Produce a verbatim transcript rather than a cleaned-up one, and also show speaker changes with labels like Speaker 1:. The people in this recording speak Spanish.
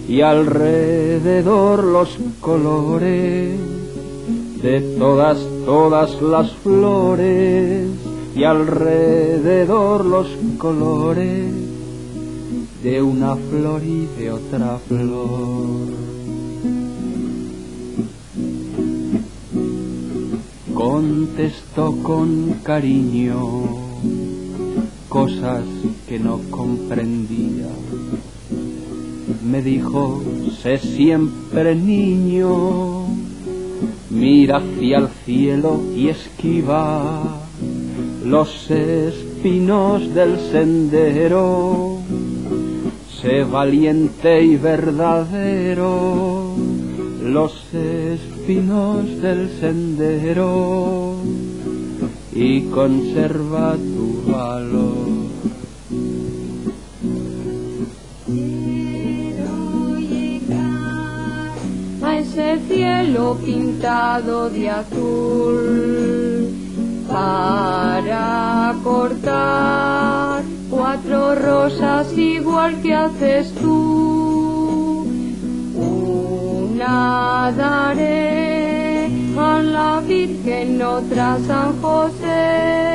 Speaker 1: y alrededor los colores de todas, todas las flores, y alrededor los colores de una flor y de otra flor. Contestó con cariño cosas que no comprendía. Me dijo, sé siempre niño, mira hacia el cielo y esquiva los espinos del sendero. Sé valiente y verdadero, los espinos del sendero, y conserva tu valor.
Speaker 2: Quiero llegar a ese cielo pintado de azul para cortar cuatro rosas igual que haces tú. Una daré a la Virgen, otra a San José,